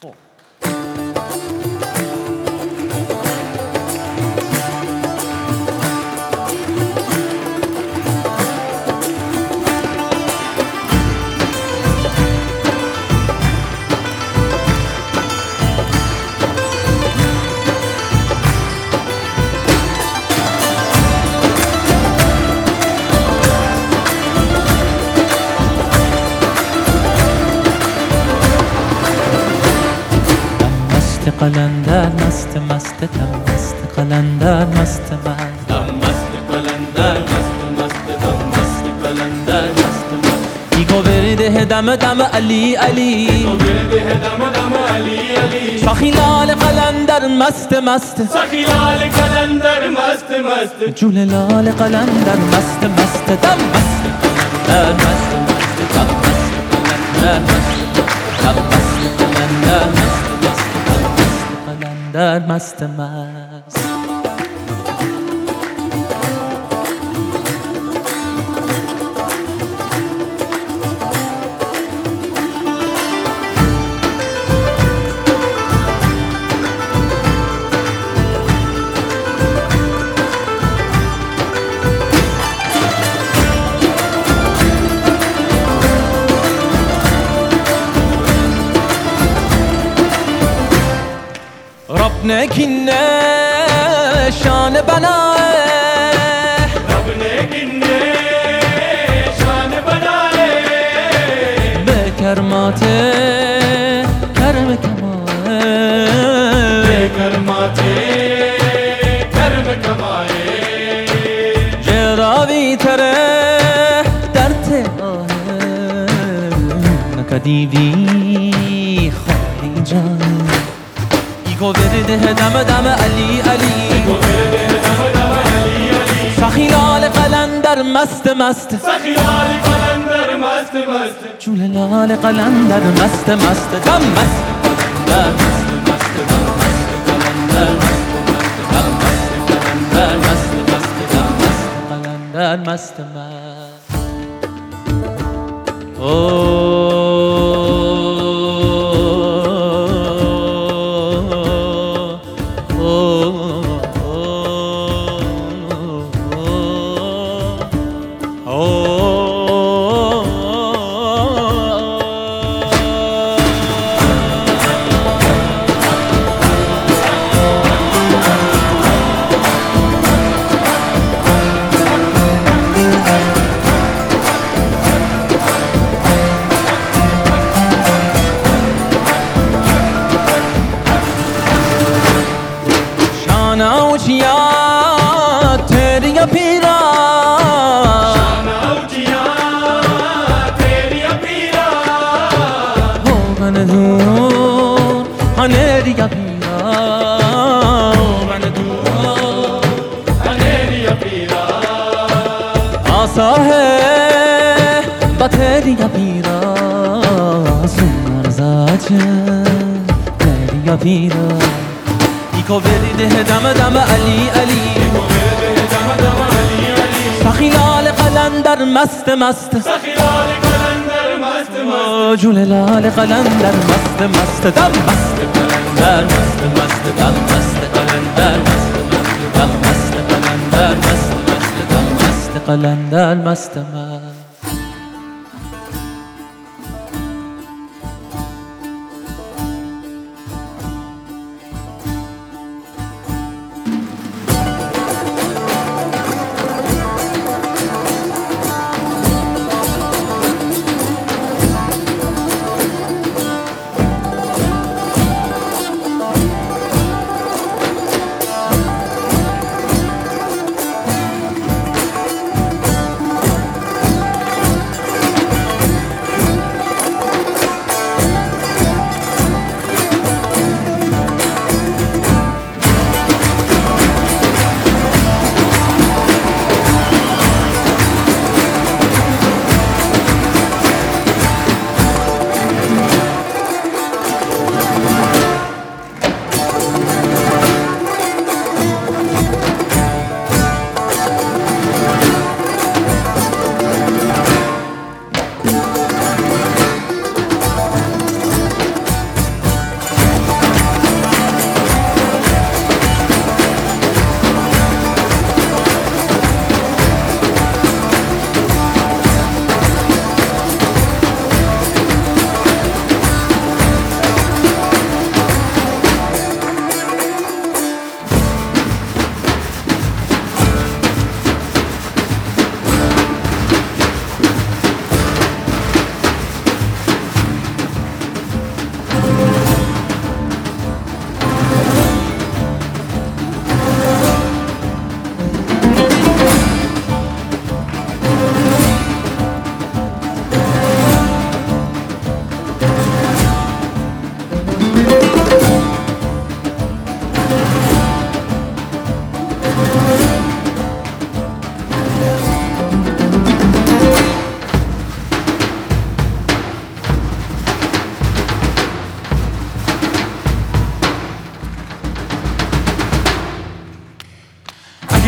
قلندر مست مست دم مست قلندر مست مست دم مست قلندر مست مست دم مست قلندر مست مست ایگو برده دم دم علی علی ایگو برده دم دم علی علی سخی لال قلندر مست مست سخی لال قلندر مست مست جول لال قلندر مست مست دم مست قلندر مست مست دم مست قلندر مست دم مست قلندر مست در مست مست رب نکنه شان بناه رب نکنه شان بناه به کرمات کرم کماه به کرمات کرم کماه جراوی تره در تاه نکدیوی خواهی جان ایگو برده دم دم علی علی ایگو برده دم دم علی علی سخی لال قلندر مست مست سخی لال قلندر مست مست جول لال قلندر مست مست دم مست قلندر مست مست دم مست قلندر مست قلندر مست مست دم مست قلندر مست مست शानाउचिया तेरी पीरा शानाउचिया तेरी पीरा हो मन दूर हनेरी पीरा हो मन दूर हनेरी पीरा आसा है बतेरी पीरा सुमर जाच तेरी पीरा ایگو برده دم دم علی علی ایگو برده دم دم علی علی سخی لال قلندر مست مست سخی لال قلندر مست مست جول لال قلندر مست مست دم مست قلندر مست مست دم مست قلندر مست مست دم مست قلندر مست مست دم مست قلندر مست مست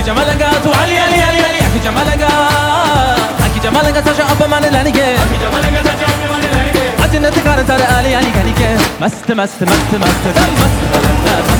جمالك تو علي علي علي علي أكي جمالك أكي جمالك تشا أبا من لانيك أكي جمالك تشا أبا من لانيك أجنة كارن ترى علي علي كانيك مست مست مست مست مست قلندر